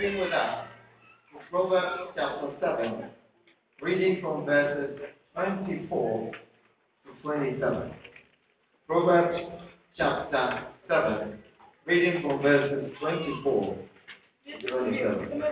moving with us to Proverbs chapter 7, reading from verses 24 to 27. Proverbs chapter 7, reading from verses 24 to 27.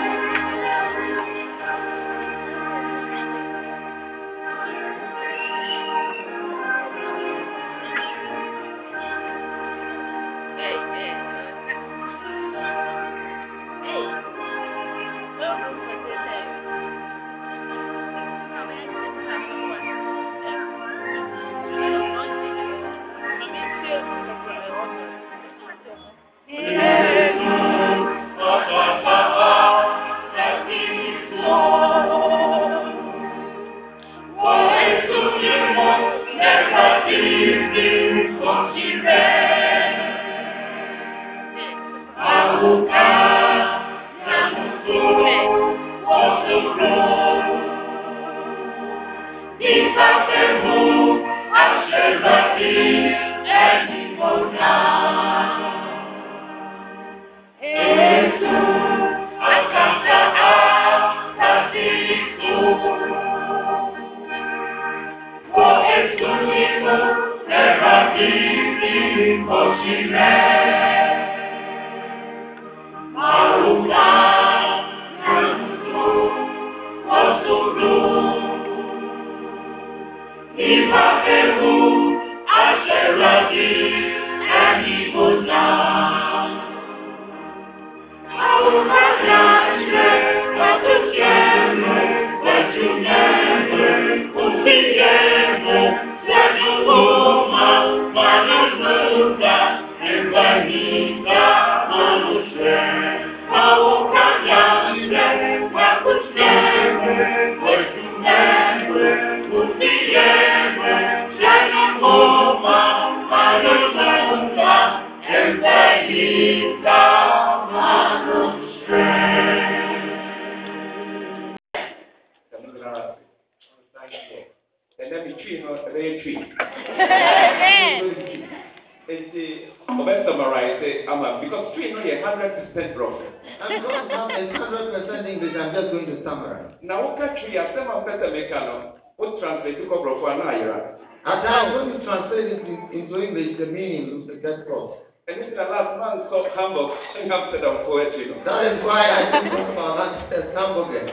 Because tree is not 100% profit. I don't have a 100% English, I'm just going to summarize. Now, what tree as some person make what translate to cover for an ira? As I'm going to translate it into English, the meaning will get lost. And this is the last man saw Hamburg in Amsterdam poetry. That is why I didn't talk about that as hamburger.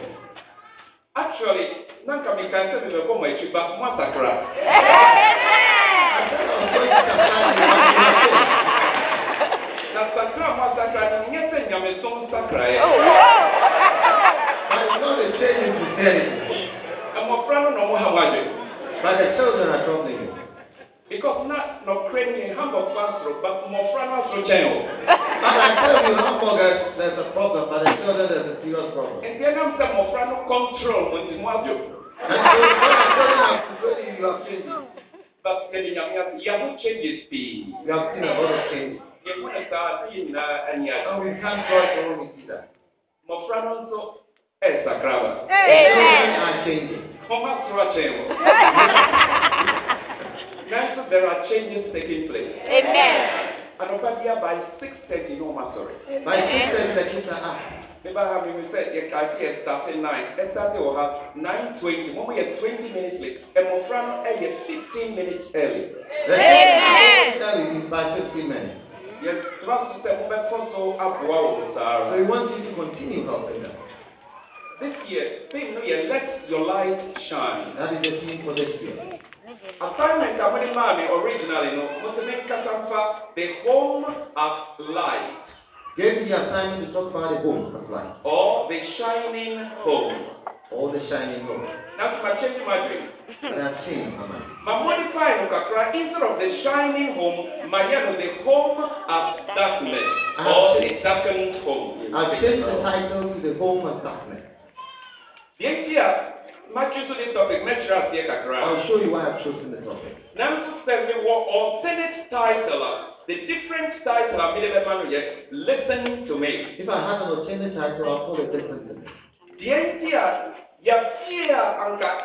Actually, Nanka me can say me go my trip back massacre. I said I was going to Sakra. Na Sakra massacre ni nyese nyame som Sakra. But it's not the same in Christianity. And my friend no more hawaje. But the children are troubling you. Because not no crazy Hamburg fans but my friend was so chain. But I tell you, hamburgers, there's a problem, but the children, there's a serious problem. And then I'm saying my friend no control when you want to. And so when the children have to go, you have changes. But when you have changes speed. You have seen a lot of changes. You want to start in and we thank God for when we see that. My friend also is Sakraba. Children are changing. Now there are changes taking place. Amen. And over here by 6:30, no more sorry. By 6:30, the kids are up. Maybe we said you can see it starting 9. It started will have 9:20. When we are 20 minutes late, and my friend is 15 minutes early. Early by 15 minutes. Yes, so we want you to continue helping them. This year, theme New Year, let your light shine. That is the theme for this year. Assignment originally, the home of light. Gave the assignment to talk about the home of light. Or the shining home. Or the shining home. Now I'm changing my dream. But I've changed my mind. I'm modifying instead of the shining home, the home of darkness. Or the darkened home. I've changed the title to the home of darkness. The idea, Matthew to this topic, I'll show you why I've chosen the topic. Now, the alternate title, the different title, listen to me. If I had an alternate title, I'll call it Listen to Me. The idea, anka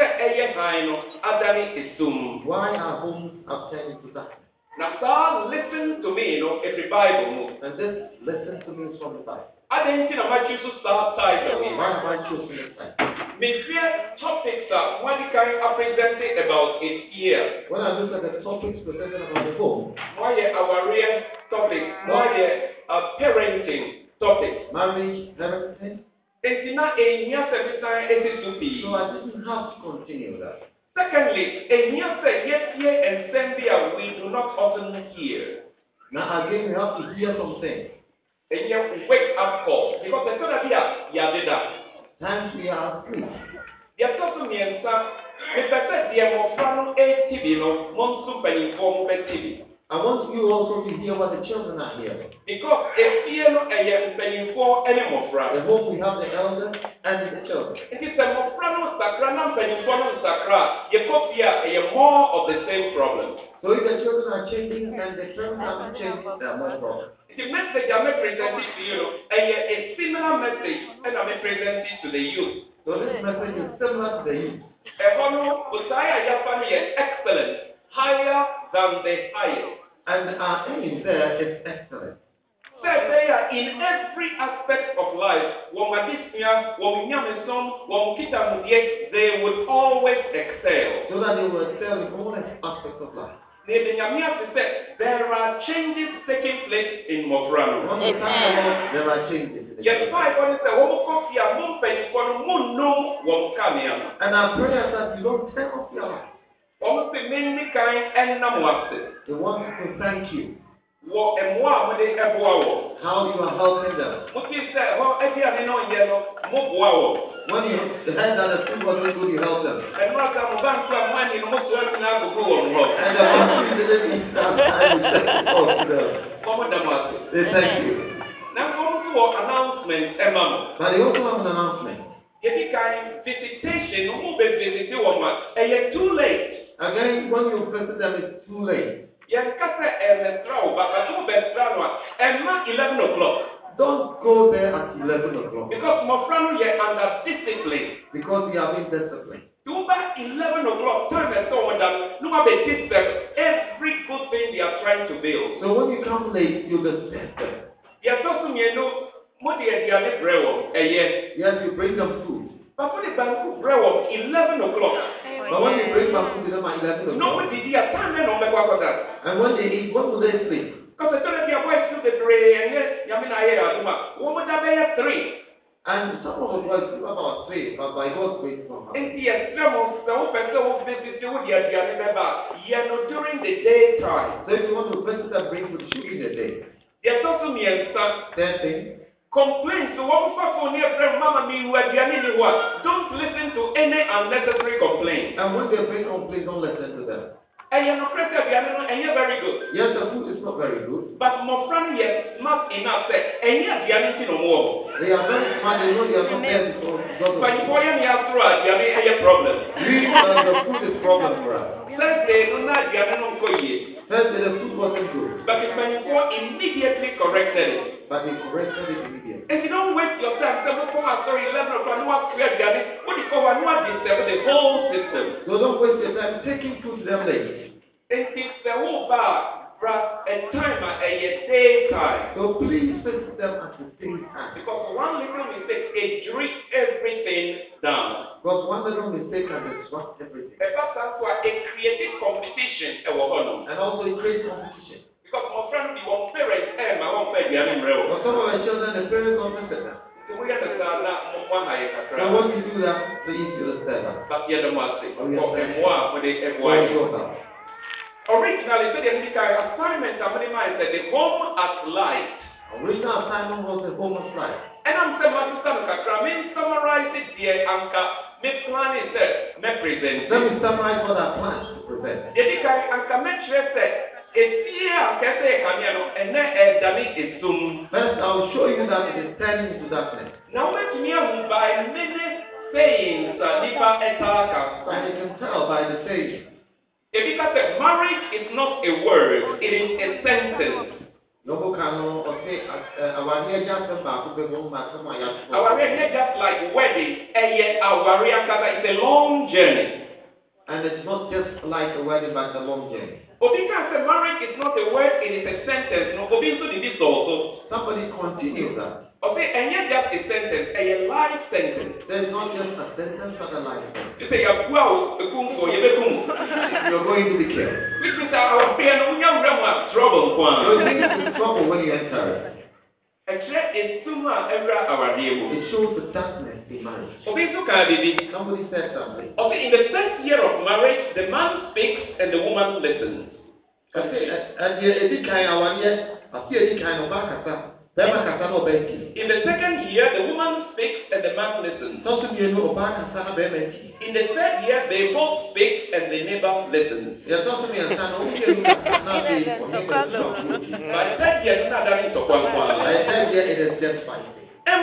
why our homes have turned into darkness? Now, listen to me, every Bible move. And this listen to me is from the Bible. I didn't know much use start title. Why have I chosen this title? Me fear topics are what you can present about it here. When I look at the topics presented about the home, Why our real topics? Why parenting topics? marriage, parenting. It's not a near service SSUP. So I didn't have to continue that. Secondly, a near yes, here and Zambia we do not often hear. Now again, we have to hear some things. And you wake up call because the third idea, yeah, Times we are asleep. Yes, also means if I said dear Mofrano a TV, no, Monsoon Penny form TV. I want you also to hear what the children are hearing. Because if you know a penny for any Mofrano, The home we have the elders and the children. it is a Mofrano Sacra, penny for no Sacra, you copy a more of the same problem. So if the children are changing and the parents are not changing, there are more problems. The message I may present it to you, a similar message, and I may present it to the youth. So this message is similar to the youth. Excellent, higher than the highest. And our aim there is excellent. They are in every aspect of life. They would always excel. So that they will excel in all aspects of life. There are changes taking place in Mofrano. Amen. There are changes. And our prayer is that you don't turn off your life. They want to thank you. How you are helping them. When you heard that the food wasn't good, you helped them. And the person didn't eat that time, you said, oh, no. They thank you. But they also have an announcement. Visitation, too late. Again, when you visit them, it's too late. 11 o'clock. Don't go there at 11 o'clock. Because Mofrano is under discipline. Because we are being disciplined. 11 o'clock, time is so that look at every good thing they are trying to build. So when you come late, you disturb them. Yes, you bring them food. But for the bank brew 11 o'clock. But when you bring back food to them at 11 o'clock. Nobody did a time and and when they eat, when will they sleep? Because I told you boys to the three and what would I 3? And some of the boys sleep about 3, but by God's grace not happen. In the extreme of some person visit during the daytime. So if you want to visit and bring food, shoot in the day. There's also me and son. Third thing. Complaints. One for near friend, Mama, me, don't listen to any unnecessary complaints. And when they bring complaints, don't listen to them. And you're very good. Yes, the food is not very good. But my friend is smart enough and you're no more. They are very smart, they know they are not there because but you have a problem. The food is problem for us. First, the food wasn't good. But immediately corrected it. But they corrected it immediately. And you don't waste your time. 11 o'clock, what do you call the whole system? So don't waste your time taking food to them late. And it's the whole bar. A time a daytime. So please visit them at the daytime. Because one little mistake, it drinks everything down. Because one little mistake can disrupt everything. It created competition. And also it creates competition. Because my friend be one parent and my own parent. For some of the children, the parents don't visit them. So we understand that so when you do that, please do the service. But the other must say, originally, the assignment said the home at light. Original assignment was the home of light. And I'm saying, I summarize it here and my plan is me present. Let me summarize what I plan to present. First, I'll show you that it is turning into darkness. Now, by many sayings, and you can tell by the saying. Marriage is not a word, it is a sentence. Just like wedding, it's a long journey. And it's not just like a wedding, but a long journey. Marriage is not a word, it is a sentence. Somebody continue that. Okay, and yet just a sentence, a life sentence. There's not just a sentence but a life sentence. You say, you're going to be killed. Which means our fear no trouble. You're going to be trouble when you enter. It shows the darkness in marriage. Somebody said something. Okay, in the first year of marriage, the man speaks and the woman listens. In the second year, the woman speaks and the man listens. In the third year, they both speak and the neighbor listens. By the third year, it is just fighting. And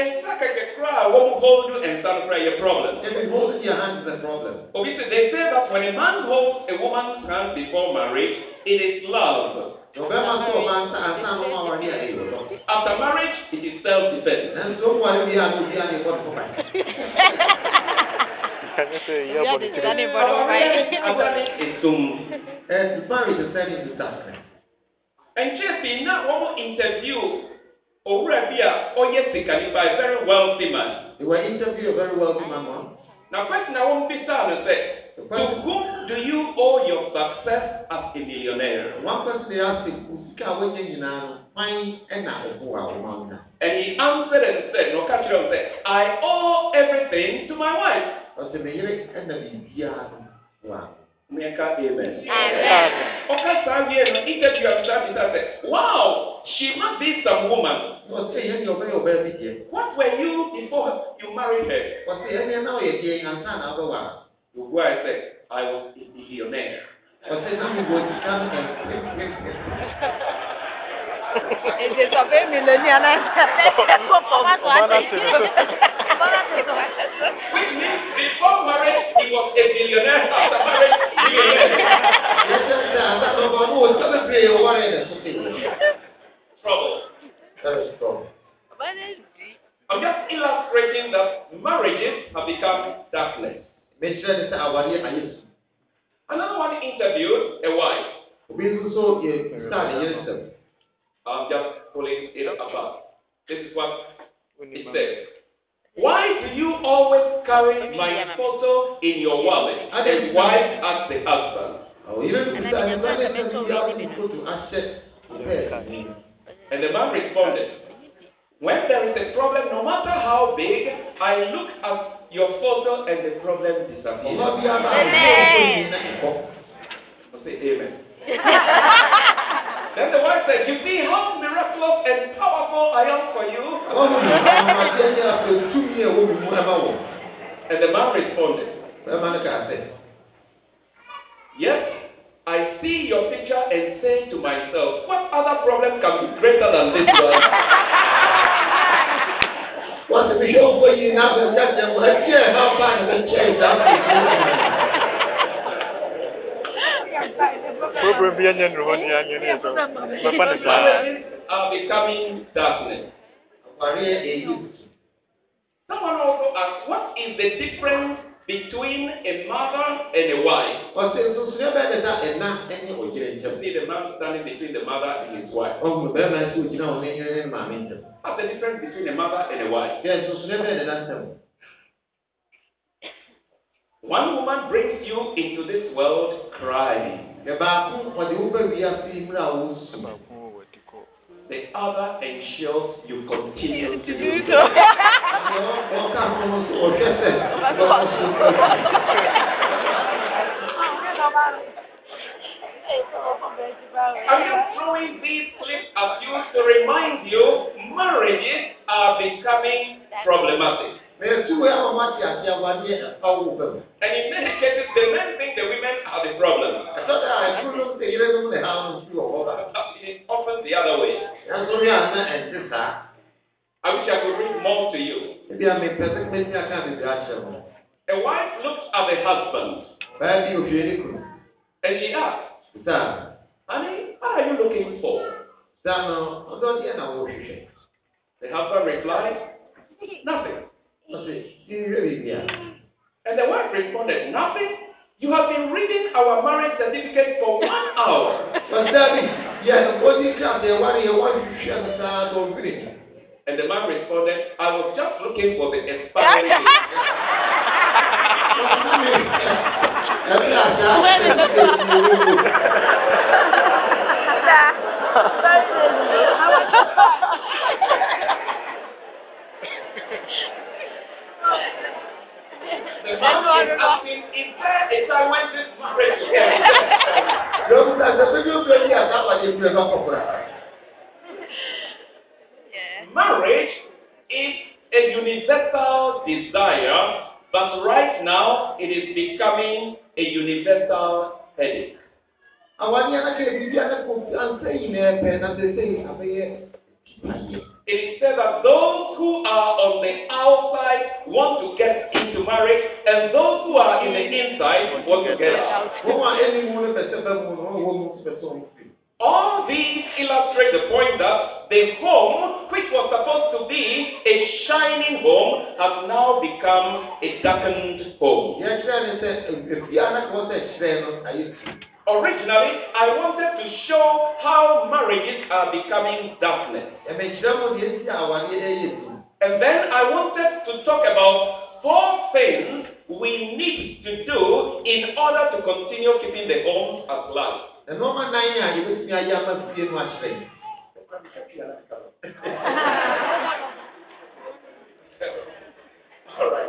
hold and stand for a problem. If you hold your hand, is a problem. Obviously, they say that when a man holds a woman's hand before marriage, it is love. After marriage, it is self-defense. And marriage is turning into darkness. And just now, one interview. Orabia, Oyesikani, by a very wealthy man. You were interviewing a very wealthy man. Now, question I won't be silent. To whom do you owe your success as a millionaire? One question they asked him, and he answered and said, no, catch it said, I owe everything to my wife. Amen. Wow, she must be some woman. What were you before you married her? Where I said, I was a millionaire. Which means before marriage, he was a millionaire. After marriage, trouble. That is trouble. I'm just illustrating that marriages have become darkness. Another one interviewed a wife. I'm just pulling it apart. This is what it says. Why do you always carry my photo in your wallet? The wife asked the husband. And the man responded, when there is a problem, no matter how big, I look at your photo and the problem disappears. Say amen. Then the wife said, you see how miraculous and powerful I am for you? And the man responded, yes, I see your picture and say to myself, what other problem can be greater than this one? What's the show for you now? How far is the change? Marriages are becoming darkness. Someone also asked, what is the difference between a mother and a wife? See the man standing between the mother and his wife. What's the difference between a mother and a wife? One woman brings you into this world crying. The other ensures you continue to do so. I'm just throwing these clips at you to remind you marriages are becoming problematic. And in many cases, the men think the women are the problem. It is often the other way. I wish I could read more to you. A wife looks at the husband and she asks, honey, what are you looking for? The husband replied, nothing. And the wife responded, nothing? You have been reading our marriage certificate for 1 hour. And the man responded, I was just looking for the expiry date. The man is asking, is there a time when this marriage will end? Marriage is a universal desire, but right now it is becoming a universal headache. It is said that those who are on the outside want to get into marriage, and those who are in the inside want to get out. All these illustrate the point that the home, which was supposed to be a shining home, has now become a darkened home. Originally, I wanted to show how marriages are becoming darkness. And then I wanted to talk about 4 things we need to do in order to continue keeping the homes as light. All right.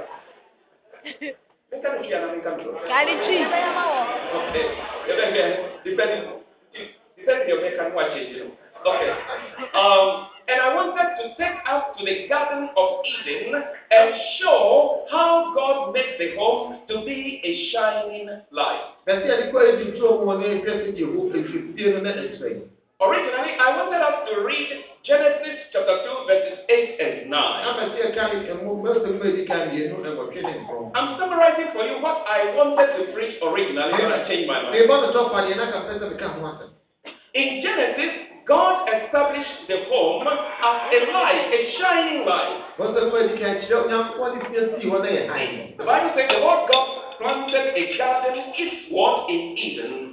Okay. And I wanted to take us to the Garden of Eden and show how God makes the home to be a shining light. Originally, I wanted us to read Genesis chapter 2, verses 8 and 9. I'm summarizing for you what I wanted to preach originally, and I changed my mind. In Genesis, God established the home as a light, a shining light. The Bible says the Lord God planted a garden eastward in Eden.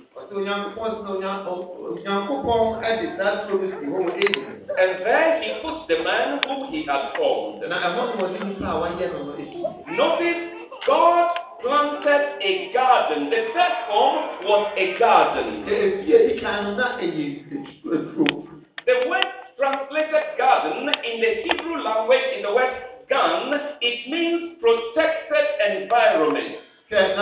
And there he put the man whom he had formed. Notice, God planted a garden. The first home was a garden. The word translated garden in the Hebrew language, in the word gan, it means protected environment. It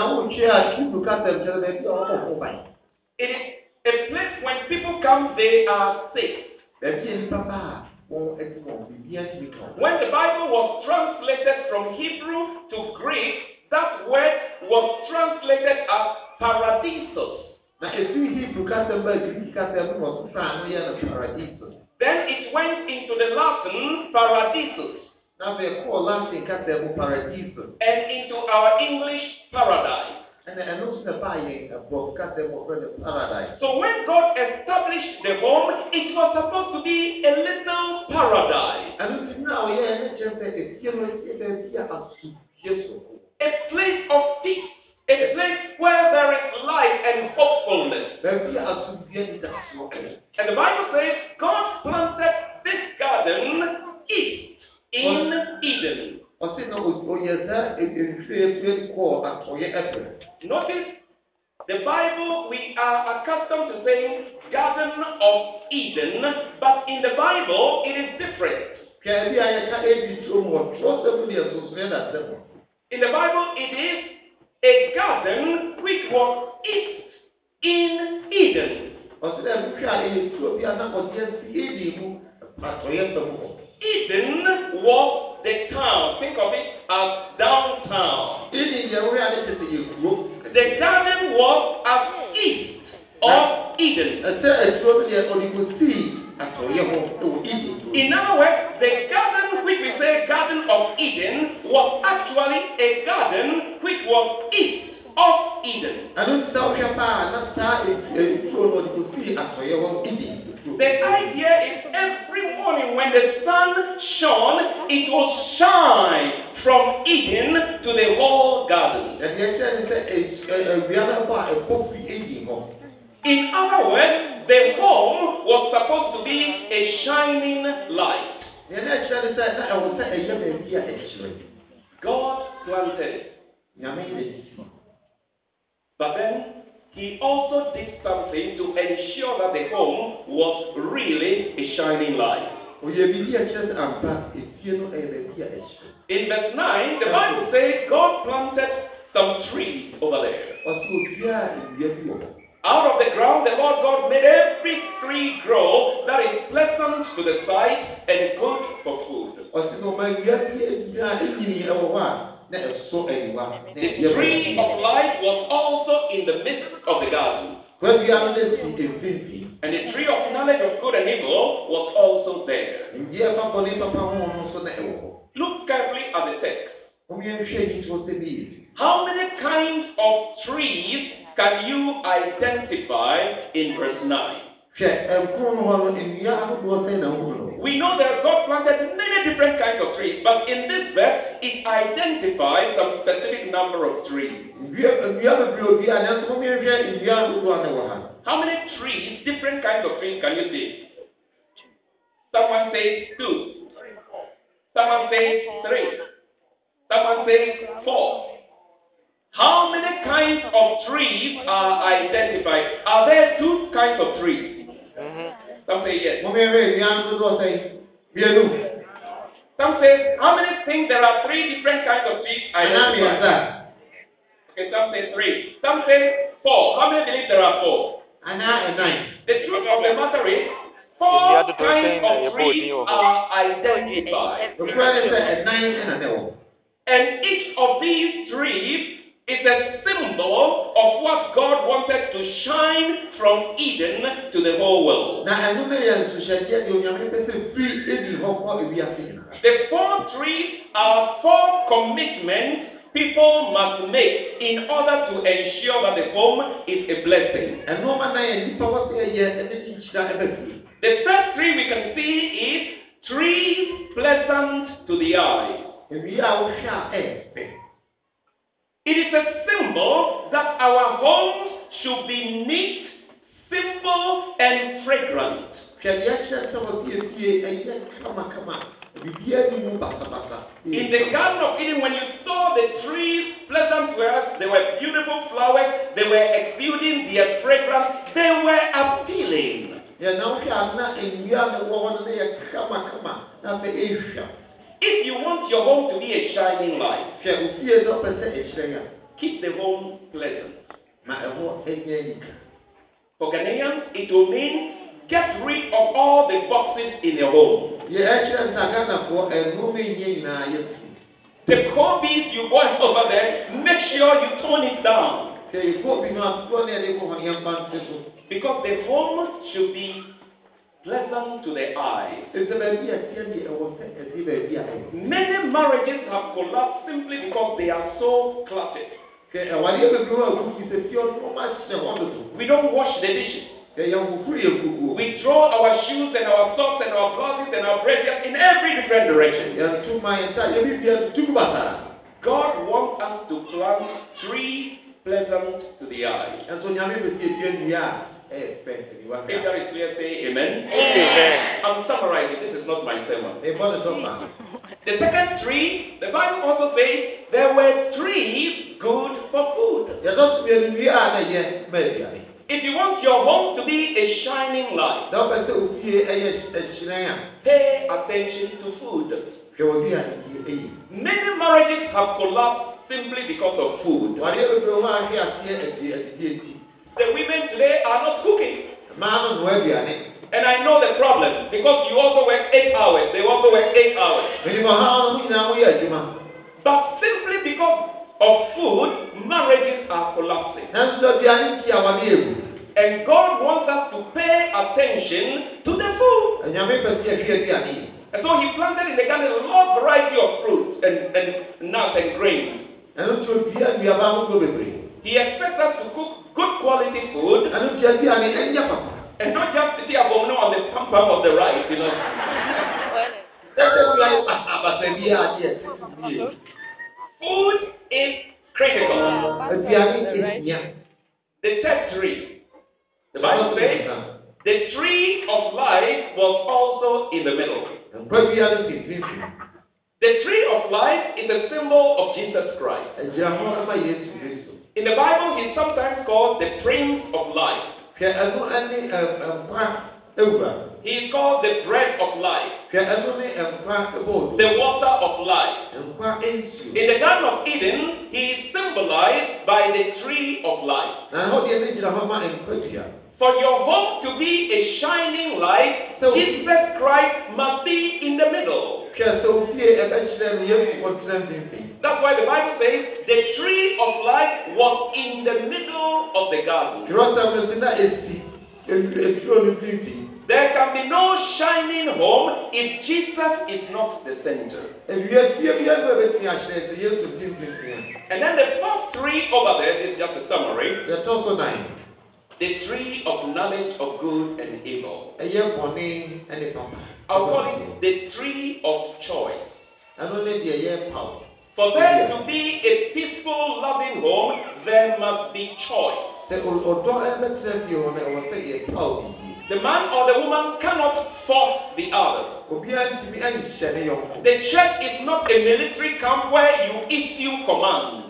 is a place when people come, they are safe. When the Bible was translated from Hebrew to Greek, that word was translated as paradisos. Then it went into the Latin paradisus. And into our English paradise. So when God established the home, it was supposed to be a little paradise. A place of peace. A place where there is light and hopefulness. And the Bible says God planted this garden east in Eden. Notice, the Bible, we are accustomed to saying Garden of Eden, but in the Bible it is different. In the Bible it is a garden which was east in Eden. Eden was the town. Think of it as downtown. The garden was as east of Eden. In other words, the garden which we say Garden of Eden was actually a garden which was east of Eden. The idea is every morning when the sun shone, it will shine from Eden to the whole garden. In other words, the home was supposed to be a shining light. God planted it. But then he also did something to ensure that the home was really a shining light. In verse 9, the Bible says God planted some trees over there. Out of the ground, the Lord God made every tree grow that is pleasant to the sight and good for food. The tree of life was also in the midst of the garden. And the tree of knowledge of good and evil was also there. Look carefully at the text. How many kinds of trees can you identify in verse 9? We know that God planted many different kinds of trees, but in this verse, it identifies some specific number of trees. How many trees, different kinds of trees, can you see? Someone says 2. Someone says 3. Someone says 4. How many kinds of trees are identified? Are there 2 kinds of trees? Some say yes. Some say, how many think there are 3 different kinds of trees identified? Okay, some say 3. Some say 4. How many believe there are 4? The truth of the matter is, 4 kinds of trees are identified. And each of these trees is a symbol of what God wanted to shine from Eden to the whole world. The 4 trees are 4 commitments people must make in order to ensure that the home is a blessing. The first tree we can see is trees pleasant to the eyes. It is a symbol that our homes should be neat, simple, and fragrant. In the Garden of Eden, when you saw the trees pleasant to us, they were beautiful flowers, they were exuding their fragrance, they were appealing. If you want your home to be a shining light, keep the home pleasant. For Ghanaians, it will mean get rid of all the boxes in your home. The Kobe's you bought over there, make sure you tone it down. Because the home should be pleasant to the eyes. Many marriages have collapsed simply because they are so cluttered. We don't wash the dishes. We throw our shoes and our socks and our blouses and our braziers in every different direction. God wants us to plant trees pleasant to the eyes. If that is clear, say amen. Amen. I'm summarizing. This is not my sermon. The second tree, the Bible also says there were trees good for food. If you want your home to be a shining light, pay attention to food. Many marriages have collapsed simply because of food. The women today are not cooking. And I know the problem because you also work 8 hours. They also work 8 hours. But simply because of food, marriages are collapsing. And God wants us to pay attention to the food. And so He planted in the garden a large variety of fruits and nuts and grains. He expects us to cook good quality food and not just sit here on the pump of the rice, you know. Food is critical. The third tree, the Bible says, the tree of life was also in the middle. The tree of life is a symbol of Jesus Christ. In the Bible, he's sometimes called the Prince of Life. He is called the bread of life, the water of life. In the Garden of Eden, he is symbolized by the tree of life. For your home to be a shining light, Jesus Christ must be in the middle. That's why the Bible says the tree of life was in the middle of the garden. There can be no shining home if Jesus is not the center. And then the fourth tree over there, this is just a summary. The tree of knowledge of good and evil. I'll call it the tree of choice. For there to be a peaceful, loving home, there must be choice. The man or the woman cannot force the other. The church is not a military camp where you issue command.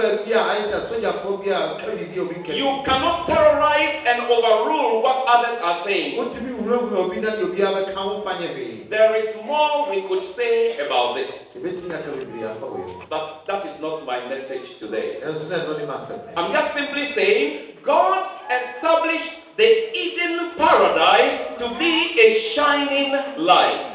You cannot terrorize and overrule what others are saying. There is more we could say about this, but that is not my message today. I'm just simply saying God established the Eden paradise to be a shining light.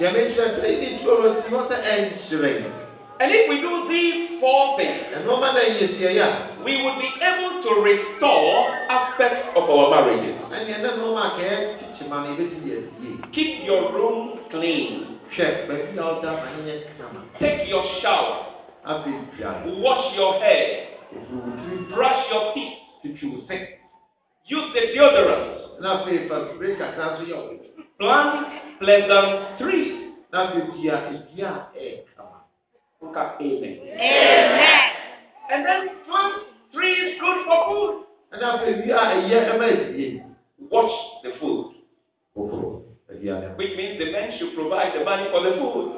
And if we do these four things, we would be able to restore aspects of our marriages. Keep your room clean. Take your shower. Wash your hair. Brush your teeth. Use the deodorant. Plant pleasant trees. Amen. Amen. And then plant trees good for food. Watch the food. Which means the men should provide the money for the food.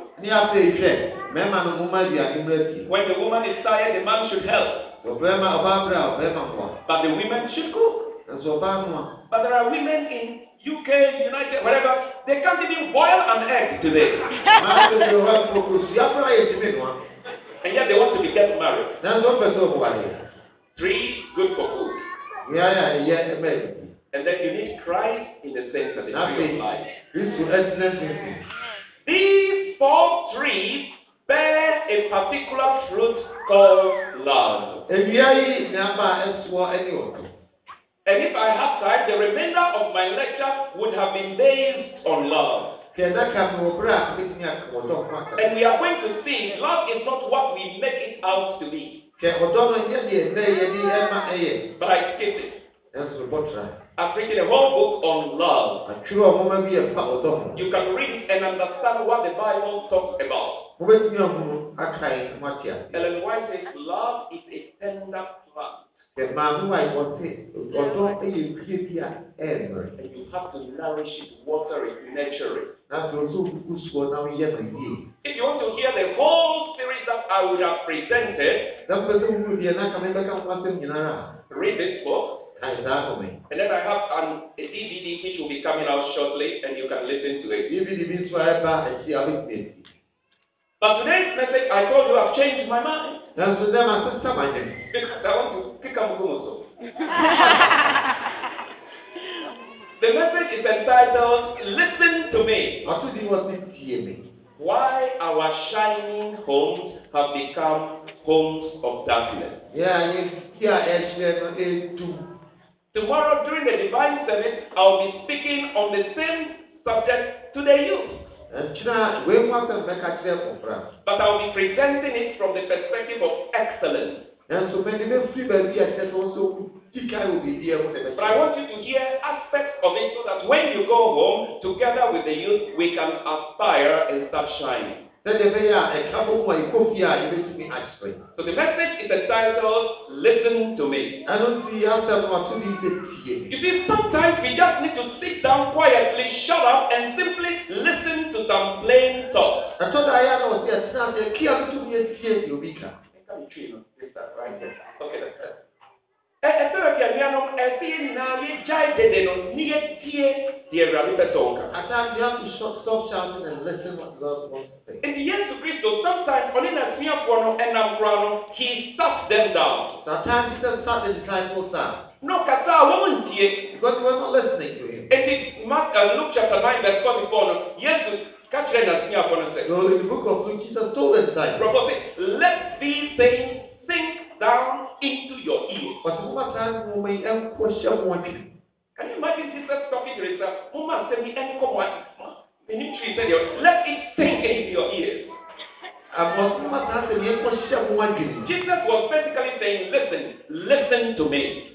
When the woman is tired, the man should help. But the women should cook. But there are women in UK, United, wherever, they can't even boil an egg today. And yet they want to get married. Trees good for food. And then you need Christ in the center, the tree of life. These four trees bear a particular fruit called love. And if I have time, the remainder of my lecture would have been based on love. And we are going to see love is not what we make it out to be. But I skipped it. I've written a whole book on love. You can read it and understand what the Bible talks about. Ellen White says love is a tender plant. And you have to nourish it, water it, nurture it. If you want to hear the whole series that I would have presented, read this book. And then I have a DVD which will be coming out shortly, and you can listen to it. But today's message, I told you I've changed my mind. Because I want to kick up Mukumoso. The message is entitled, Listen to Me. Why our shining homes have become homes of darkness. Tomorrow during the divine service, I'll be speaking on the same subject to the youth. But I'll be presenting it from the perspective of excellence. But I want you to hear aspects of it so that when you go home together with the youth, we can aspire and start shining. So the message is entitled, Listen to Me. You see, sometimes we just need to sit down quietly, shut up, and simply listen to some plain talk. Okay. And so if you are seeing now, you jai de no near tie the Rabbi Pesonga. At times you have to stop shouting and listen what God wants to say. In the years of Christo, sometimes on in a smear for and Ambrano, he sat them down. So at times Jesus sat the disciples down. No kasa woman tie because they were not listening to him. In Luke chapter 9, verse 44, yes, catch them as smear for say. So in the book of Luke, Jesus told the disciples, let these sayings sink down into your ears. Can you imagine Jesus talking to himself? Let it sink into your ears. Jesus was basically saying, listen to me.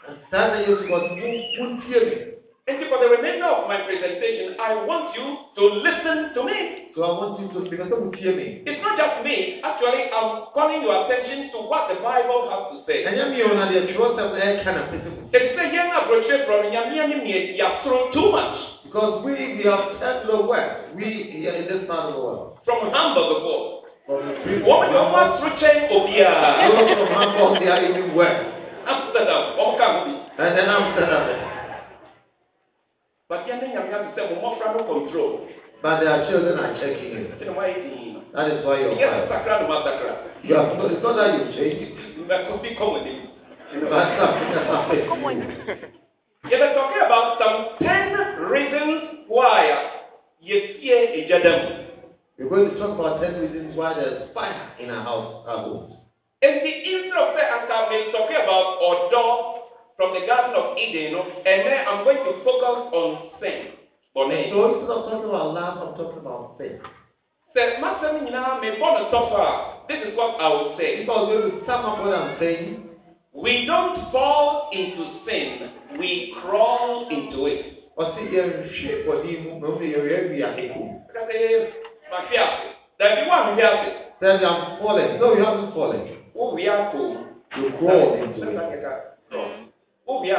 And for the remainder of my presentation, I want you to listen to me. So I want you to listen to me. It's not just me. Actually, I'm calling your attention to what the Bible has to say. It is too much. Because we have heard the word. We here in this part of the world. From Hamburg before. From the previous. Those from Hamburg, they are even worse. Amsterdam. And then Amsterdam. But control. But their children are checking it. That is why you're yes, you have no, it's not that you've changed. But something has happened to you. Yeah, we're talking about some 10 reasons why we're going to talk about 10 reasons why there's fire in our homes. And instead of saying I'm talking about Odo from the Garden of Eden, and then I'm going to focus on sin. So instead of talking about love, I'm talking about sin. This is what I will say. If I was going to sum up what I'm saying, we don't fall into sin, we crawl into it. I'm falling. No, you haven't fallen. You crawl into it. No, you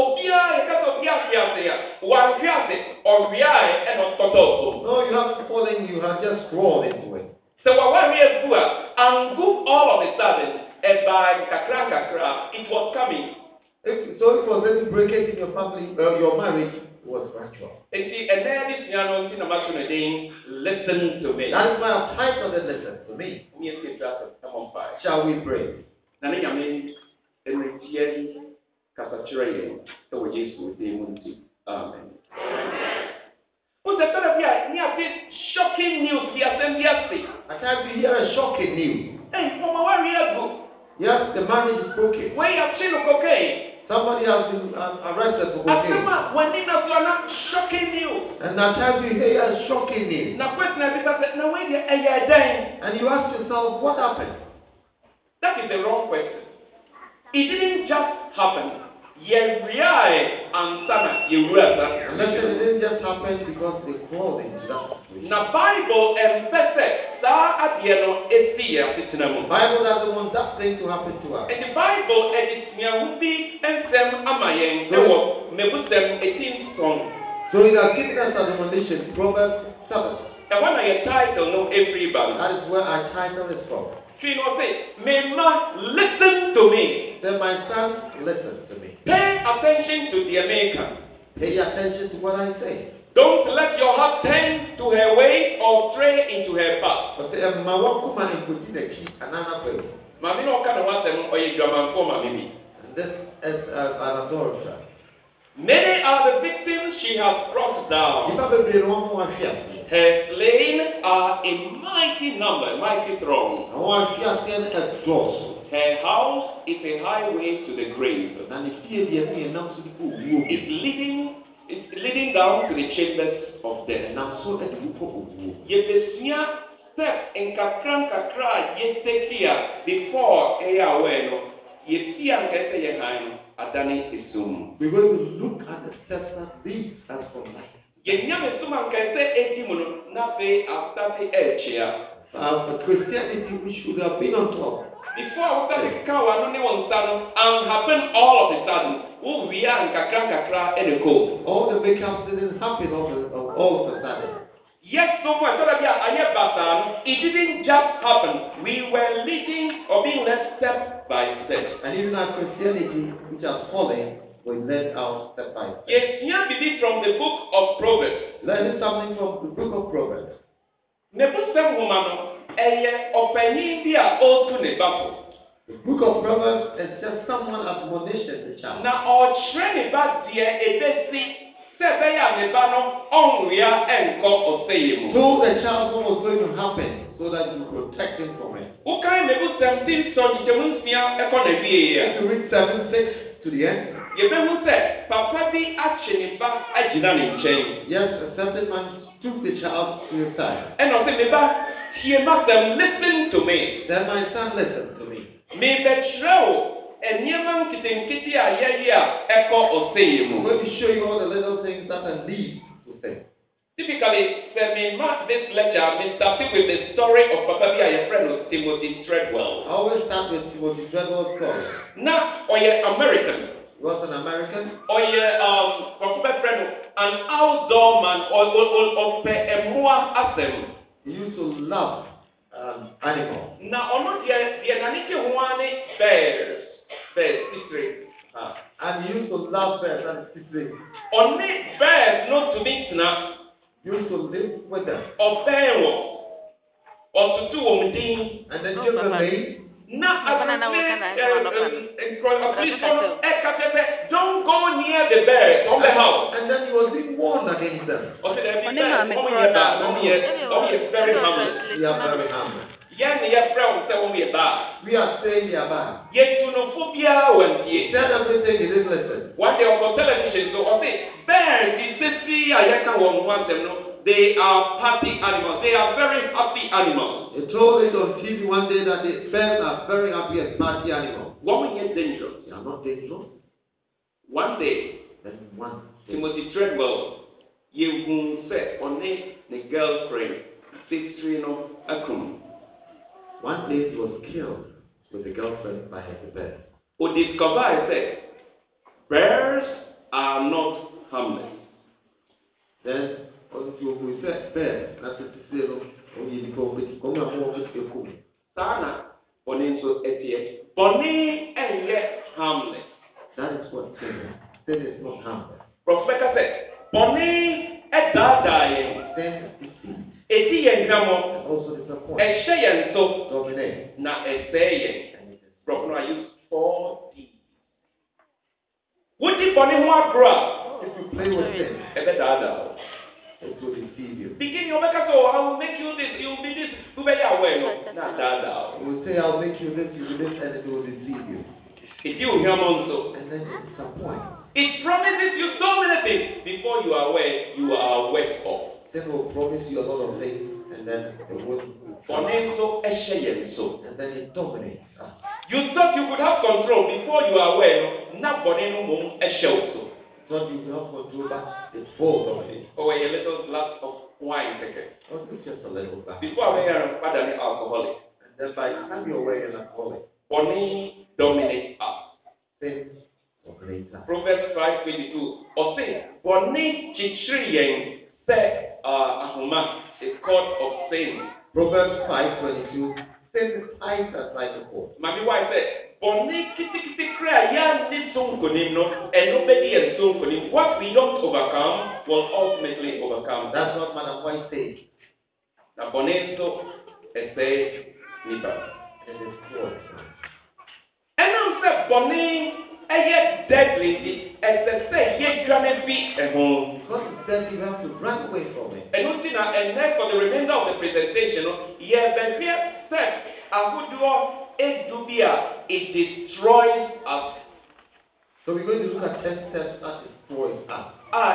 haven't fallen, you have just crawled into it. So and all of a sudden, it was coming. If it was going to break it in your family, your marriage, it was gradual. Listen to me. That is why I've titled it, Listen to Me. Shall we pray? Amen. Shocking news. At times you hear a shocking news. Yes, the marriage is broken. Somebody has been arrested for cocaine. Shocking news. And at times you hear a shocking news. And you ask yourself, what happened? That is the wrong question. It didn't just happen. Listen, it didn't just happen because they crawled into that situation. The Bible doesn't want that thing to happen to us. And the Bible so it has given us a admonition, Proverbs 7. And when I title, no everybody. That is where our title is from. Listen to me. Say, my sons, listen to me. Pay attention to the American. Pay attention to what I say. Don't let your heart turn to her ways or stray into her path. This is an adulterer. Many are the victims she has brought down. Her slain are a mighty number, mighty throng. Her house is a highway to the grave. It's leading down to the chambers of death. Steps in kakra before we're going to look at the steps that leads us from life. Christianity, we should have been on top. Before I was at the and happen all of a sudden. Oh, we are in kakra and a cold. All the makeups didn't happen all of a sudden. Yes, so much. It didn't just happen. We were leading or being led step by step. And even our Christianity, which has fallen, we led out step by step. Yes, here we from the book of Proverbs. Learning something from the book of Proverbs. The book of Proverbs is just someone admonishing the child. Now, our training back there, told the child what was going to happen so that you protect him from it. If you read 7:6 to the end, yes, a certain man took the child to his side. Listen to me. Then my son, listen to me. I'm going to show you all the little things that are lead to sin. Typically, when we mark this lecture, we start with the story of Papa Bia, your friend of Timothy Treadwell. I always start with Timothy Treadwell's story. Now, or you're American. He was an American. Or you're friend, an outdoor man, or a more asem. He used to love animals. Now, or not the Naniki one bears, secret. And he used to love birds and secret. Only bears not to be snapped. He used to live with them. Or bear or to do omding. And then give them maid. Don't go near the bears on the house. And then he was being warned against them. Okay, they are very harmless. They are very harmless. We are saying they are bad. Said everything, he didn't listen. One day on television, so I say, bears, they are party animals. They are very happy animals. He told it on TV one day that the bears are very happy and party animals. Women are dangerous. They are not dangerous. One day, Timothy Treadwell, you said on the girlfriend, sister of Akron. One day he was killed with a girlfriend by the bears. Who discovered, I said, bears are not harmless. Then, we said bears, that's what you say. Sana, Bonnie so etiquette. Bonnie and yet harmless. That is what sin is. Sin is not harmless. Prophet said, Bonnie at that dying. Sin is deceit. And also disappointment. A shay and so dominate. Now a saying. Prophet, I use 4D. Would you Bonnie want grow up? If you play with sin, it will deceive you. Begin your maker, so I will make you this, you will be this, you will be aware. Not that. It will say, I'll make you this, you will this, and it will deceive you. If you hear also. And then it disappoints. It promises you so many things. Before you are aware, you are worse off. Sin will promise you a lot of things, and then it will. And then it dominates us. You thought you could have control before you are aware. Not boneno a show. Thought you could have control, but it falls dominates. Oh, a little glass of wine, take it. Oh, it's just a little glass. Before we are an alcoholic. And then by the time you're aware you're an alcoholic, Bonnie dominates us. Sin dominates us. Proverbs 5:22. Or say, Bonnie chichriyen se ahuma, a cord of sin. Proverbs 5:22. Sin is tight as like a cord. Mami, why say, Bonnie kitty cry, ya need some konino, and nobody has some konino. What we don't overcome will ultimately overcome. That's what Madam White says. Na Bonnie so say nipa. And it destroys. And I'm saying Bonnie, a deadly, as they say, ye gonna be a home. Because it's deadly, you have to run away from it. And then for the remainder of the presentation, baby said, it destroys us. So we're going to look at 10 steps that destroys us.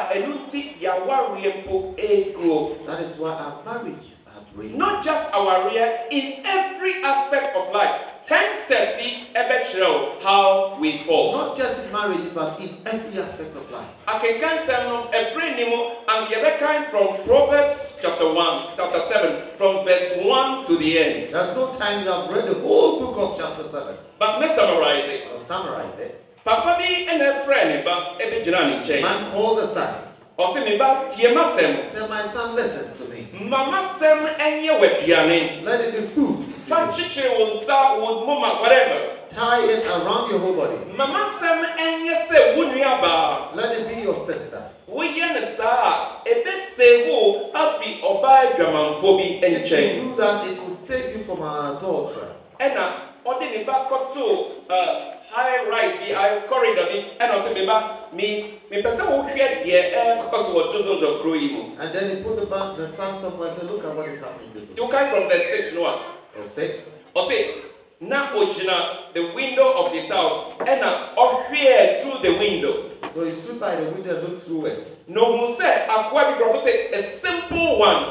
That is why our marriages are breaking. Not just our rear, in every aspect of life. 10 steps ever show how we fall. Not just in marriage, but in every aspect of life. I can tell a friend and the other kind from Proverbs chapter 7, from verse 1 to the end. There's no time to have read the whole book of chapter 7. But let's summarize it. I'll summarize it. Papa bi and a friend, but a bit Man called the son. Said, my son, listen to me. Mama sem enye wepiane. Let it be food. Whatever. Tie it around your whole body. Mama sem enye se wunuaba. Let it be your sister. We sa ebesewo afi oba dwamanfo bi enche. If you do that, it will save you from an adulterer. Ena odi ni ba koto high rise bi I corridor bi and also me person who hwe de because what dozens of grow him. And then he put the son somewhere and said, look at what is happening to you come from verse 6 no. Verse 6. O say na ojina the window of his house and ohwe through the window. So he stood by the window and looked through it. No who say akwa bi grofo say a simple one.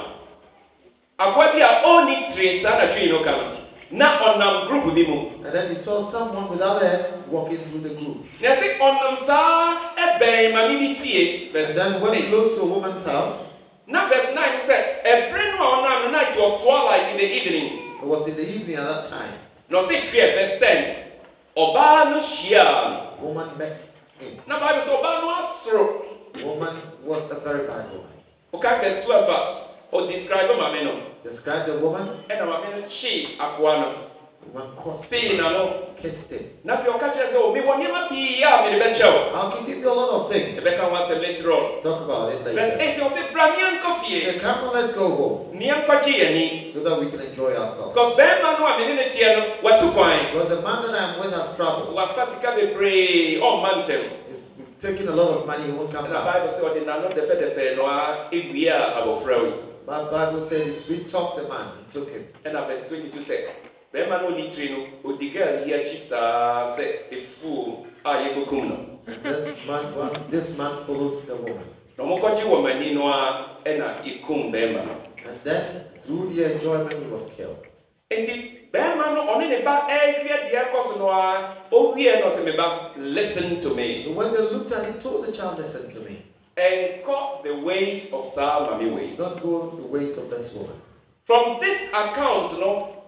Akwa bi a only trace na twi no kan. Na onam group bi mu. And then he saw someone without a head walking through the group. Yes, onam sa ebe mami tie. And then when he close to a woman's house. Now verse 9 said, a friend on night of twilight in the evening. It was in the evening at that time. No say verse 10. Oba no shia. Woman met him. Now Bible says oba no asro. Woman was a very bad woman. Okay, verse 12. Or describe mameno. Describe the woman. And mameno she aquano. One caused kissed him. Now if you catch us, oh, me one never be me the show. I can give you a lot of things. Rebecca wants to later on. Talk about it later. Verse 8, you say, Bramian coffee. Say, come on, let's go home. Nian kwaji so that we can enjoy ourselves. Because Ben man wa me ne tie no, what to find? Because the man that I'm with has traveled. Was satika be pray on mountain. He's taking a lot of money, he won't come back. The Bible says, "Odi na no de no a ewia abofra." But Bible said he sweet talked the man, he took him. And verse 22 said, "Bema no ni tree no, odiga here chisa say a fool a yekokum no." This man followed the woman. No mo kwaji woman ni no a na ikum bema. And then through the enjoyment he was killed. And the bema no oni ne ba ehwe de akos no a owie no se me ba listen to me. So when they looked at him, he told the child, listen to me. And cut the ways of Mami ways. Don't go the ways of this woman. From this account, no,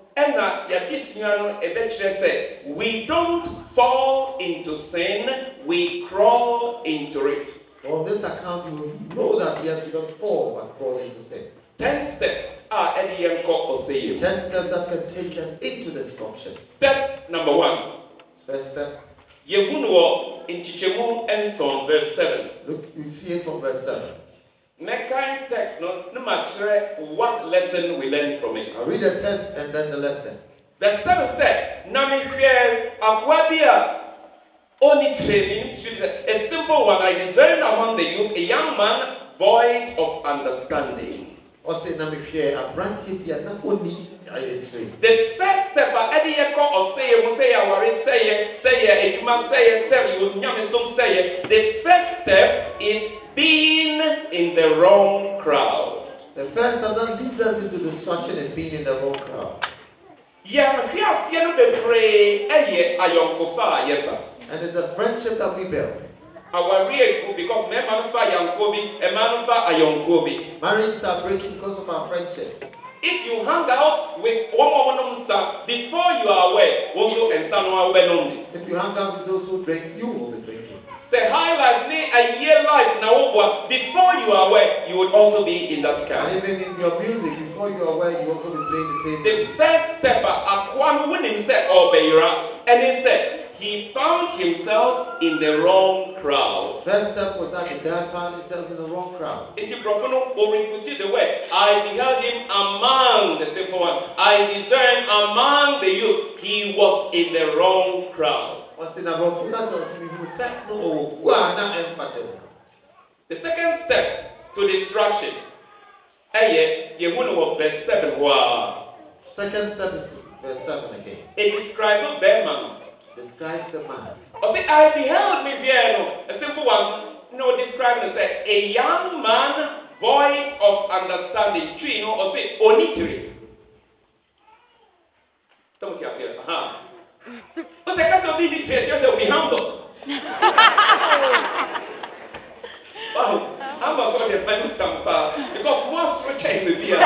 we don't fall into sin, we crawl into it. From this account, you know that yes, we don't fall but crawl into sin. 10 steps are 10 steps that can take us into destruction. Step number 1. First step. In Chichemu and from verse 7. Look, you see it from verse 7. Mekai text no matter what lesson we learn from it. I'll read the text and then the lesson. Verse 7 said, Namishwe Akwabia only training, a simple one I discerned among the youth, a young man void of understanding. The first step the first step is being in the wrong crowd. The first step that leads us into destruction is being in the wrong crowd. And it's a friendship that we build. Because marriages start breaking because of our friendship. If you hang out with one before you are aware, if you hang out with those who drink, you will be drinking. Say high life, a year life now. Before you are aware, you would also be in that car. And even in your music, before you are aware, you also be playing the same. The first step, and he said, he found himself in the wrong crowd. First step was that the guy found himself in the wrong crowd. In the prophet, the word, I beheld him among the simple one. I discerned among the youth. He was in the wrong crowd. The second step to destruction. Verse 7. Second step is verse 7 again. It describes Berman. Describes the man. I beheld me here, a simple one. No, describing it say a young man void of understanding. Tree, no, or say onitiri. Don't you feel? But the case of being literate, you be humble. Wow. I'm not going to find some because most of the time will be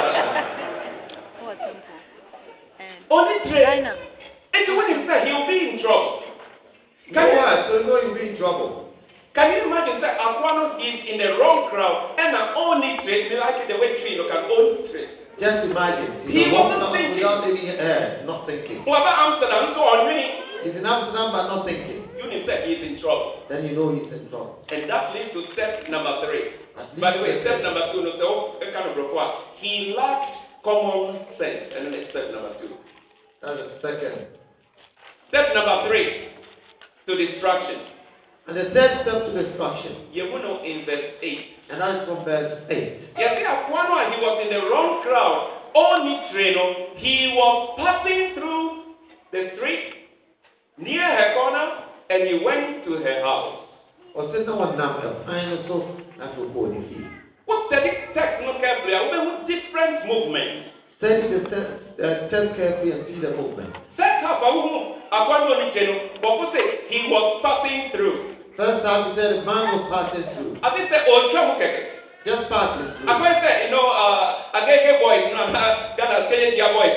only trade. And when he said he'll be in trouble. Can you so you know you'll be in trouble? Can you imagine that Aquanos is in the wrong crowd and an only trade, like the way tree can only trade? Just imagine. He wasn't thinking. Without any not thinking. What about Amsterdam? So on many. He's in Amsterdam but not thinking. You said he's in trouble. Then you know he's in trouble. And that leads to step number 3. By the way, step number 2, he lacked common sense. And then step number 2. That's the second. Step number 3 to destruction. And the third step to destruction. You know in verse 8. And that is from verse 8. You see, Aquano, he was in the wrong crowd. Only trainer, he was passing through the street near her corner and he went to her house. Or say no one number. I know so that will go in here. What study text no carefully? With different movements. Study the text carefully and see the movement. Set up Aquano only trainer, but say he was passing through. First half he said the man was passing through. I think say just passing through. I say, Agege boys, Ghana Kenya boys,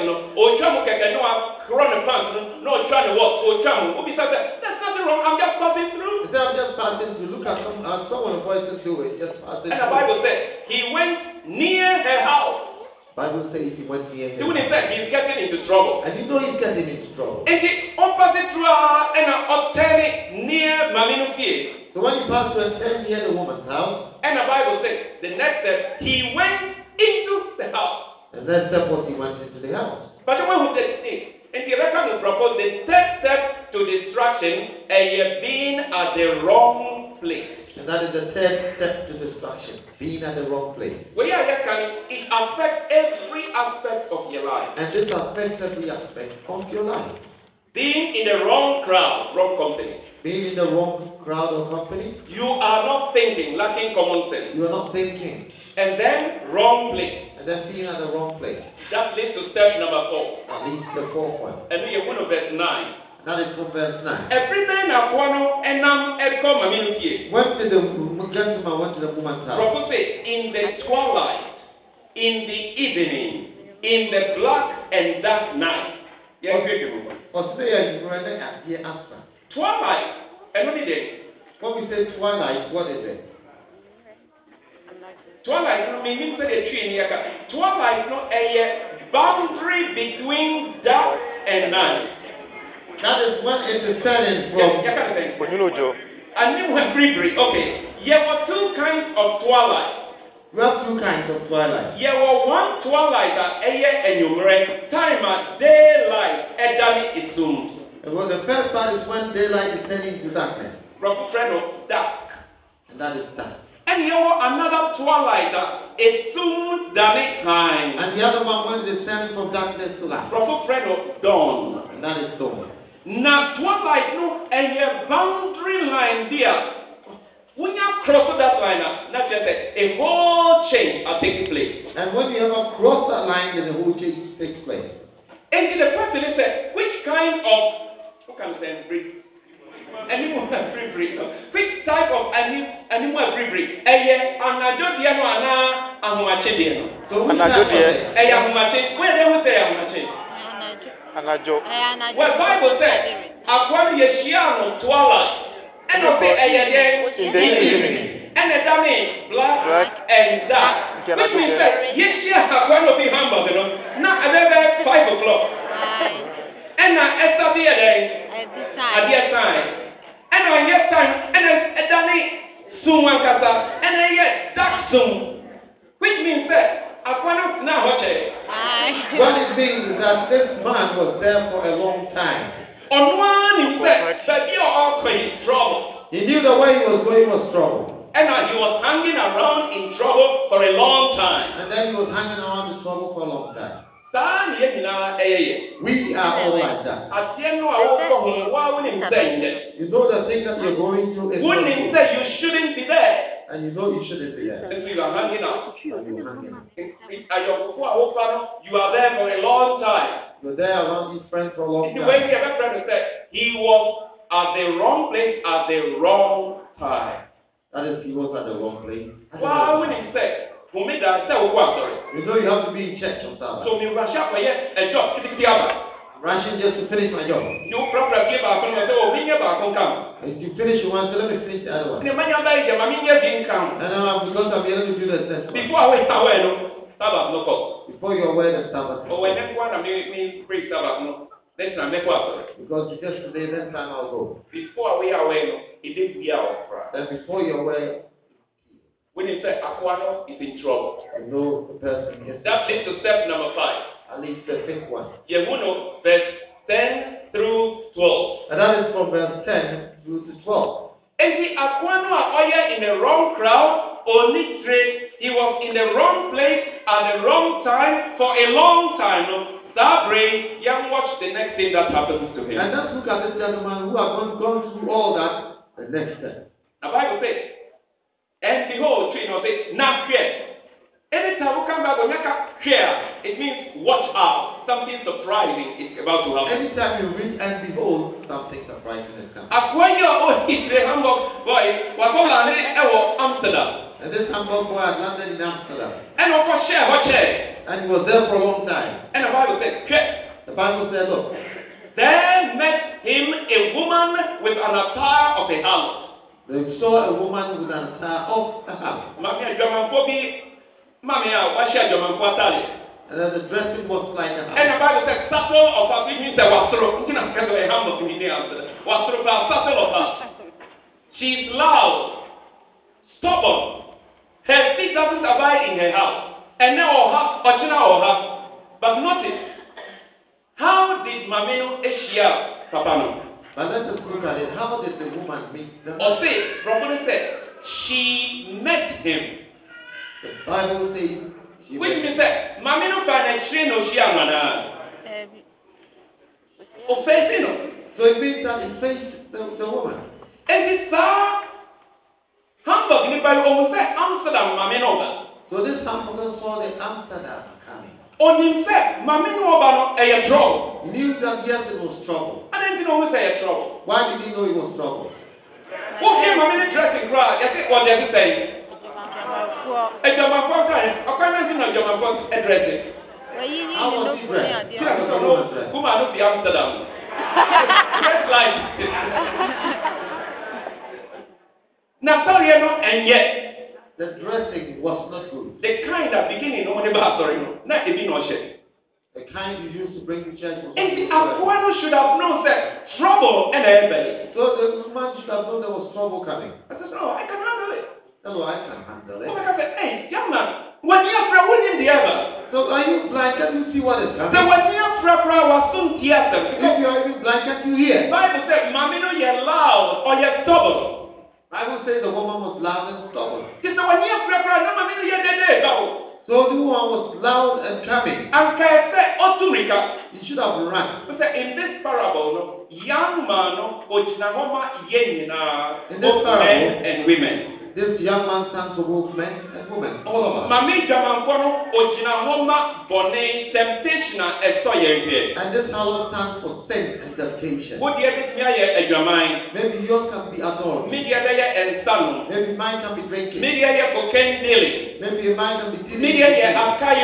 run pants, no trying to walk, there's nothing wrong, I'm just passing through. He said, I'm just passing through. Look at some of the voices do it, just passing and through. And the Bible says he went near her house. Bible says he went near her. He said he's getting into trouble. And you know he's getting into trouble. And he passed through and obtained near Maminu Field. So when he passed through and turned near the woman's house. And the Bible says the next step, he went into the house. The next step was he went into the house. But the one who did it, and the record will propose the third step to destruction, being at the wrong place. And that is the third step to destruction, being at the wrong place. It affects every aspect of your life. And this affects every aspect of your life. Being in the wrong crowd, wrong company. Being in the wrong crowd or company. You are not thinking, lacking common sense. You are not thinking. And then wrong place. And then being at the wrong place. That leads to step number 4. That leads to the fourth one. And we are of verse 9. That is from verse 9. Every man Aquano and when did the gentleman went to the woman's house? Prophet say, in the twilight, in the evening, in the black and dark night. Twilight. And what is it? When we say twilight, what is it? Twilight means that a tree in here. Twilight is not a boundary between dark and night. That is when it is turning from. When you know, Joe. And you have free. Okay. There were 2 kinds of twilight. We have 2 kinds of twilight. There were one twilight that and you time at daylight and then it zooms. Well, the first part is when daylight is turning into darkness. Rough friend of dark. And that is dark. And here another twilight that is soon done time. And the other one when it is turning from darkness to light. Rough friend of dawn. And that is dawn. Now twilight no a boundary line there. When you cross that line, not just a whole change are taking place. And when you ever cross that line, then the whole change takes place. And the question is, which kind of, what can I say, breed? Animal breed. Which type of animal breed? Anajodiano ana ahumachediano. So which type of it? Ahumachedi. Where they will say ahumachedi? Anajo. Well, Bible says, Aquanu Yeshiano twilight. And in the evening. And a dummy, black and dark. Which means that Yeshia Aquanu be humble, not at 5 o'clock. And now Esther the day at their time. And on your time, and a dummy soon one casa, and a yet dark soon. Which means that Aquanu now watch it. What it means is that this man was there for a long time. On one himself, but you are in trouble. He knew the way he was going was trouble. And he was hanging around in trouble for a long time. And then he was hanging around in trouble for a long time. We are all like that. You know the thing that you're going through is not good. You shouldn't be there. And you know you shouldn't be there. And so you are hanging out. And you're hanging out. You are there for a long time. You're there around these friends for a long time. The way we have a friend said, he was at the wrong place at the wrong time. That is, he was at the wrong place. Wow, when he said, you know you have to be in church on Sabbath. So me rush up for a job, rushing just to finish my job. You proper give back on my door, me back on come. If you finish one, so let me finish the other one. The man you buy them, I mean you didn't come. And because I'm able to do the next one. Before I went away, no Sabbath no call. Before you're aware that Sabbath. Oh, when next one I me pray Sabbath no. Next time make what? Because just today, next time I'll go. Before we are aware, no, it did we are cry. And before you're aware. When he said Aquano is in trouble. You know the person is. That leads to step number 5. At least the fifth one. Yehuno, verse 10 through 12. And that is from verse 10 through to 12. And the Aquano Oya in the wrong crowd, only trade. He was in the wrong place at the wrong time for a long time. No? That brain, young watch the next thing that happens to him. And let's look at this gentleman who has gone through all that the next step. The Bible says, and behold, tree no say, now fear. Anytime we come back when you fear, it means watch out. Something surprising is about to happen. Anytime you read and behold, something surprising is coming. Akwanyo o history Hamburg boy, was all Amsterdam. And this Hamburg boy had landed in Amsterdam. And of course share. And he was there for a long time. And the Bible said, the Bible said, look. There met him a woman with an attire of a harlot. They saw a woman with an attire of a harlot. And then the dressing was like a harlot. And the Bible said, subtle of her, which means that subtle of her. She's loud, stubborn. Her feet doesn't abide in her house. And now her, but notice, how did Mameno Eshia Papano? But let us look at it. How did the woman meet them? Or say, Prophet said, she met him. The Bible says she which means that Mameno Fanachri no Shiamana. Or facing. So it means that he faced the woman. And it's Hamburg in the Bible said Amsterdam Mameno. So this hamburger saw the Amsterdam coming. On himself, Mameno Obano a trouble. He knew that yes, it was trouble. I didn't know say a trouble. Why did he know it was trouble? What came Mameno dressing crowd? Yes, what does it say? A German contract. A comment in a German contract addressing. How was he dressed? Yes, who might not be Amsterdam. Dressed like. Nathaniel and yet. The dressing was not good. The kind that beginning no not even no shit. The kind you used to bring to church was. And the Aquano should have known that trouble and belly. So the woman should have known there was trouble coming. I said, no, I can handle it. No, I can handle it. Oh, I said, hey, young man, when you're from within the ever. So are you blind? Can't you see what is coming? So when you're from was soon theater. If you are even blind, can't you hear? Bible said, Mamino, you're loud or you're stubborn. Bible says the woman was loud and stubborn. So when you're from Mamino, you're dead. So the woman was loud and coming. And can say, Otumrika. He should have run. In this parable, young man, in this parable, men and women. This young man stands for both men and women, all of us. And this harlot stands for sin and temptation. Maybe yours can be adultery. Maybe mine can be drinking. Maybe mine can be dealing.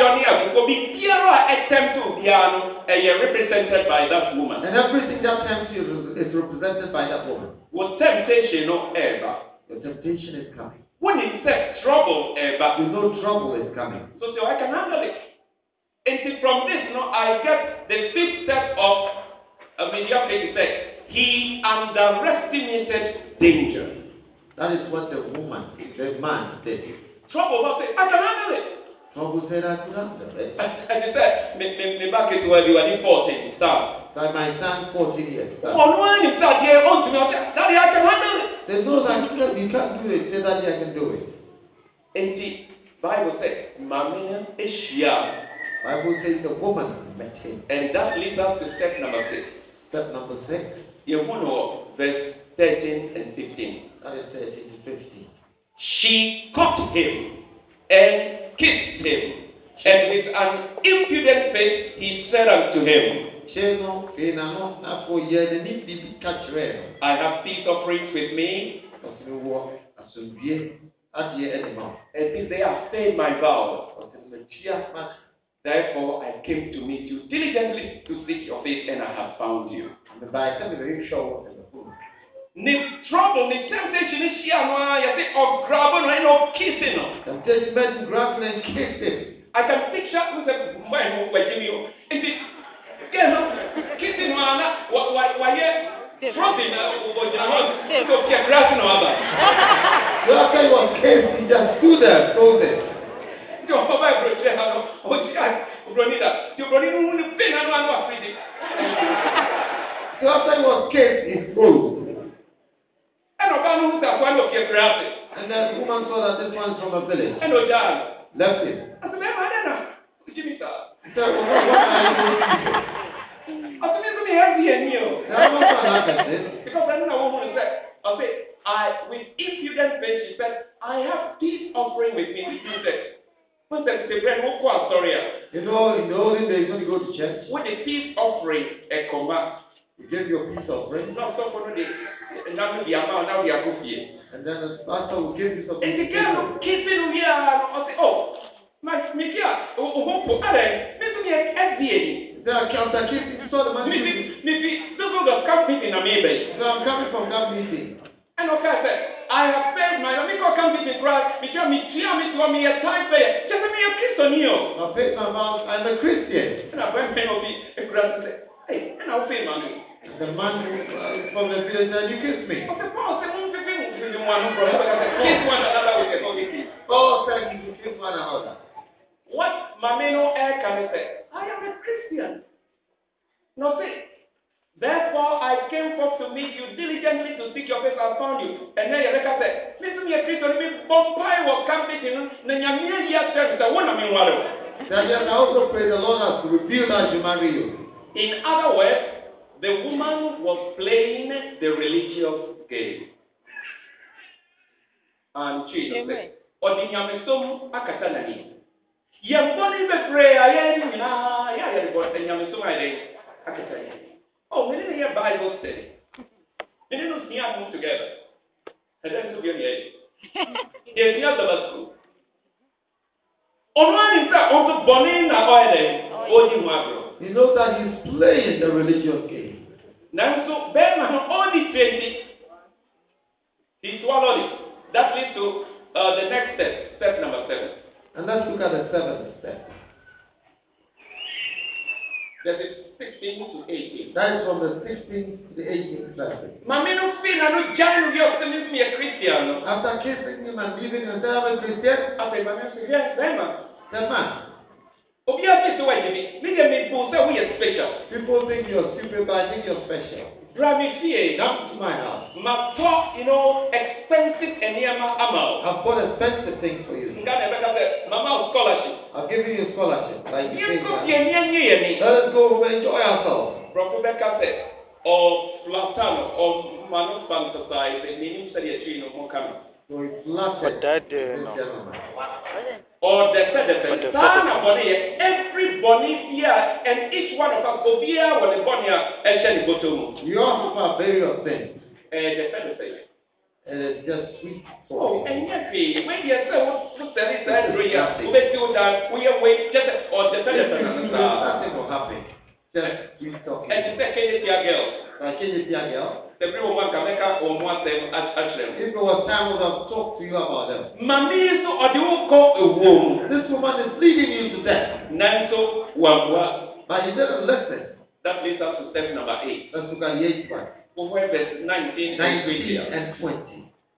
Represented by that woman. And everything that tempts you is represented by that woman. What temptation ever. The temptation is coming. When it says trouble, you know trouble is coming. So I can handle it. And from this, I get the 5th step of mediocrity. Said he underestimated danger. That is what the man did. Trouble, I can handle it. Trouble said I could handle it. And he said, me back it where you are 14, son. By my son, 14 years. Oh, no, you said, yeah, on to me, Daddy, I can handle it. They know that you can't do it. Say, Daddy, I can do it. And the Bible says, Mamina Ishia. Bible says the woman met him. And that leads us to step number 6. Step number 6. You know, verse 13 and 15. That is 13 to 15. She caught him and kissed him. And with an impudent face, he said unto him, I have peace offerings with me, And since they have stayed my vows, therefore I came to meet you diligently to seek your face, and I have found you. Trouble, temptation is here. You say, oh, grab on and oh, kissing. Temptation made him grab and kiss him. I can picture who's a man who was Jimmy. Kissing one, why, throbbing, so get grabbing over. So after he was kissed, he just stood there, frozen. So after he was kissed, he froze. And then the woman saw that this one is from a village. And left him. I said, Jimmy, sir. He said, well, what are you doing? I said, because I know a woman said, with impudent face, she said, I have peace offering with me. He said, what's that? In the olden days when you go to church, with the peace offering, a command. You give your peace offering. No, so for the now the amount now we are good here. And then the pastor will give you some. And the girl kissing here, I say, oh, my Mikia, for Aaron, this will be an SDA. After kissing, you saw the man. Maybe those who have come meeting, maybe. So I'm coming from that meeting. And okay, I said, I have paid my amigo come meeting cry, because me to me a time payer. Just me a Christian. I paid my vows, I'm a Christian. And I went to be a Christian. Hey, and I'll pay money. The man from the village said, you kiss me. I said, Paul said, kiss one another with the Holy Kiss. Paul said, you should kiss one another. What Mameno Air can say? I am a Christian. No, say, therefore I came forth to meet you diligently to seek your face. I found you. And then Rebecca said, listen, me a Christian, me Bombay was camping in Nanyamia year terms. I want to mean what? That yes, I also pray the Lord has revealed that you marry you. In other words, the woman was playing the religious game. And Jesus said, Odinyamisom akatanani. Yamboni be prayer, oh, we didn't hear Bible study. We didn't see us move together. And then to be on the edge. There's the other school. On one is that also Bonin and oil. He knows that he's playing the religious game. Now, so Berman only 20. He swallowed it. That leads to the next step number 7. And let's look at the 7th step. That is 16 to 18. That is from the 16th to the 18th verse. After kissing him and leaving him, say, I'm a Christian. After Mammy said, yes, Berman. That man. People think you're stupid, but I think you're special. Come to my house. Expensive I've bought expensive things for you. I've given you a scholarship. Like you say, let us go home and enjoy ourselves. Or Flatano, or Manus Fantasy, the meaning said a tree no more coming. So he flattered this gentleman. Or the son of Bonnie, every Bonnie here, and each one of us, Obia, or the Bonnie, and bottom. You also have various things. And the feather. And it's just sweet for me. And yet, when you say what's the side, we do that, we are waiting, just or the feather. Nothing will happen. Just sweet talking. And the second is your girl. Girl. If it was time, I would have talked to you about them. This woman is leading you to death. But you didn't listen. That leads us to step number 8. Let's look at the 8th one. Verse 19 and 20.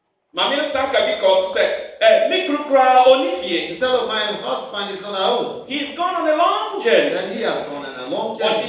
Instead of my husband is on our own. He's gone on a long journey. Then he has gone on a long journey.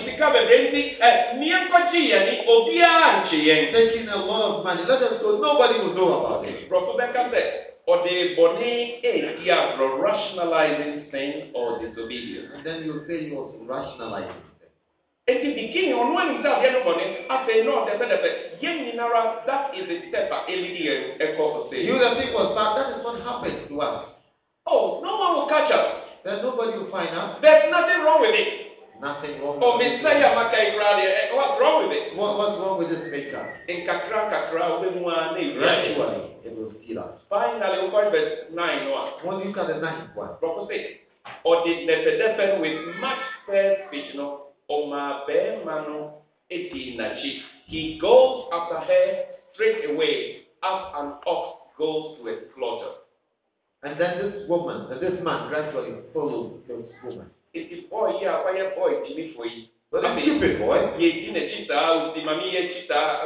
Taking a lot of money. Let us go. Nobody will know about it. Or the Bonnie rationalizing sin or disobedience. And then you'll say he was rationalizing. At the beginning, on one himself, I say no, that is the step you the people that is what happens to us. Oh, no one will catch us. Then nobody will find out. There's nothing wrong with it. Nothing wrong Oh, with Messiah Makai Grady. What's wrong with it? What's wrong with this makeup? In Kakra, Gradually, it will speed up. Finally, we call verse 9. When you look at the ninth one. Prophet say, or did Nepedepen with much fair speech, no, or my bear mano, nachi. He goes after her straight away as an ox goes to a slaughter. And then this man gradually followed this woman. It's boy, yeah, boy, Jimmy for you. But a stupid boy. Ye didn't cheat,